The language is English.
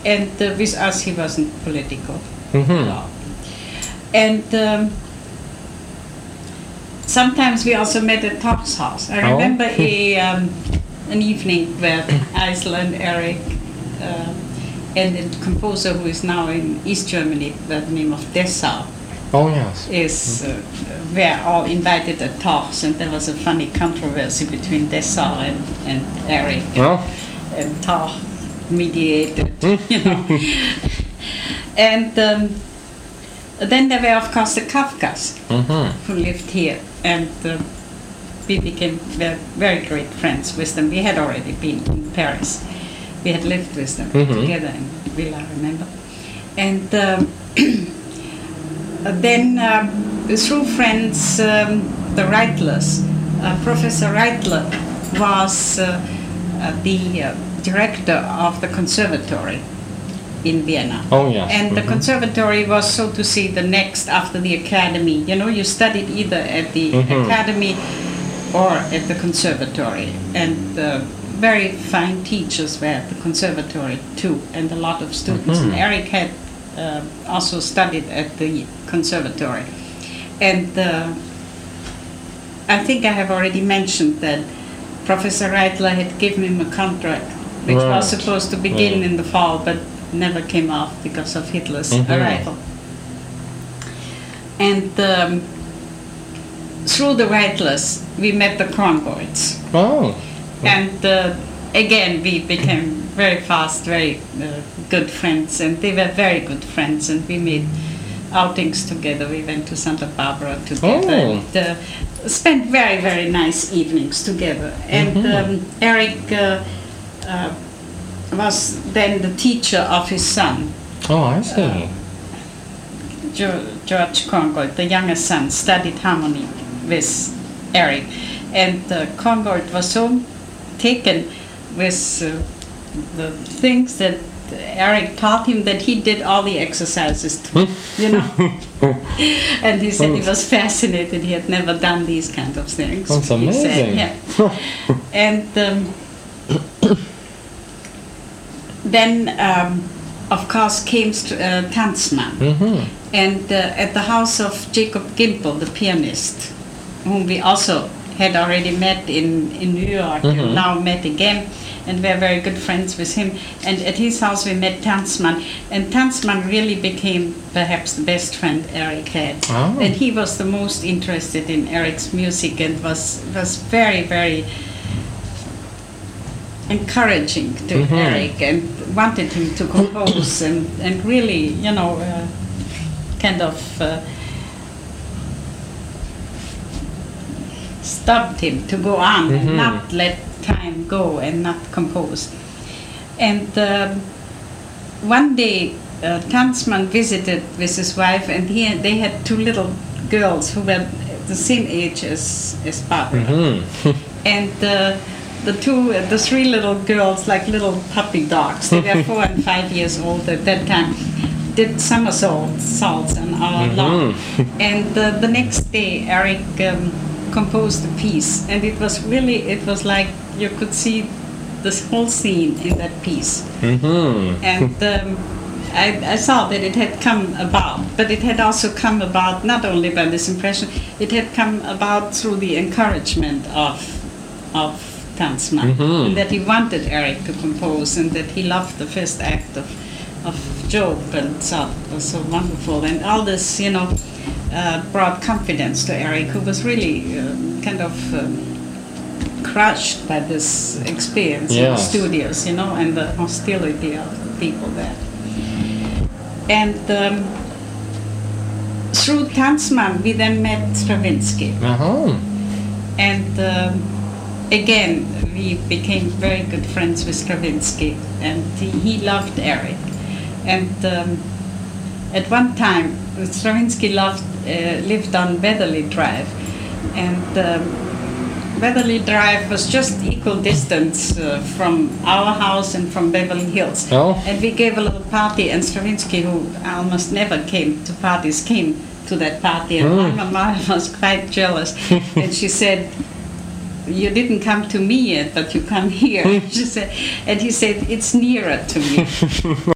And with us, he wasn't political Mm-hmm. at all. And sometimes we also met at Tom's house. I remember an evening where Isla and Eric and a composer who is now in East Germany by the name of Dessau Oh, yes. is were all invited at talks, and there was a funny controversy between Dessau and Eric, Well, and Talk mediated, you know. And then there were, of course, the Kafkas mm-hmm. who lived here, and we became very great friends with them. We had already been in Paris. We had lived with them together in Villa, I remember. And then through friends, the Reitlers, Professor Reitler was the director of the conservatory in Vienna. Oh, yes. And the conservatory was, so to say, the next after the academy. You know, you studied either at the academy or at the conservatory. And very fine teachers were at the conservatory too, and a lot of students. And Eric had also studied at the conservatory. And I think I have already mentioned that Professor Reitler had given him a contract which was supposed to begin in the fall, but never came off because of Hitler's arrival. And through the Reitlers, we met the Krongoids. Oh. And again, we became very fast, very good friends, and they were very good friends, and we made outings together. We went to Santa Barbara together and spent very, very nice evenings together. And Eric was then the teacher of his son. Oh, I see. George Krongold, the youngest son, studied harmony with Eric. And Krongold was so taken with the things that Eric taught him that he did all the exercises too, you know. And he said he was fascinated. He had never done these kind of things. That's he said, amazing. yeah. And then, of course, came Tanzmann. And at the house of Jacob Gimpel, the pianist, whom we also had already met in New York, and now met again, and we're very good friends with him. And at his house we met Tanzmann, and Tanzmann really became perhaps the best friend Eric had. Oh. And he was the most interested in Eric's music and was very, very encouraging to Eric and wanted him to compose and really, you know, kind of stopped him to go on and not let time go and not compose. And one day Tanzmann visited with his wife, and they had two little girls who were the same age as Barbara. And the three little girls, like little puppy dogs, they were 4 and 5 years old at that time, did somersaults on our lawn. And the next day Eric composed a piece, and it was like you could see this whole scene in that piece. And I saw that it had come about, but it had also come about not only by this impression, it had come about through the encouragement of Tanzmann, and that he wanted Eric to compose, and that he loved the first act of Job and thought it was so wonderful. And all this, you know, brought confidence to Eric, who was really kind of crushed by this experience in the studios, you know, and the hostility of the people there. And through Tanzmann, we then met Stravinsky. And again, we became very good friends with Stravinsky, and he loved Eric. And at one time, Stravinsky lived on Weatherly Drive, and Weatherly Drive was just equal distance from our house and from Beverly Hills. And we gave a little party, and Stravinsky, who almost never came to parties, came to that party, and my mama was quite jealous, and she said, "You didn't come to me yet, but you come here." She said, and he said, "It's nearer to me."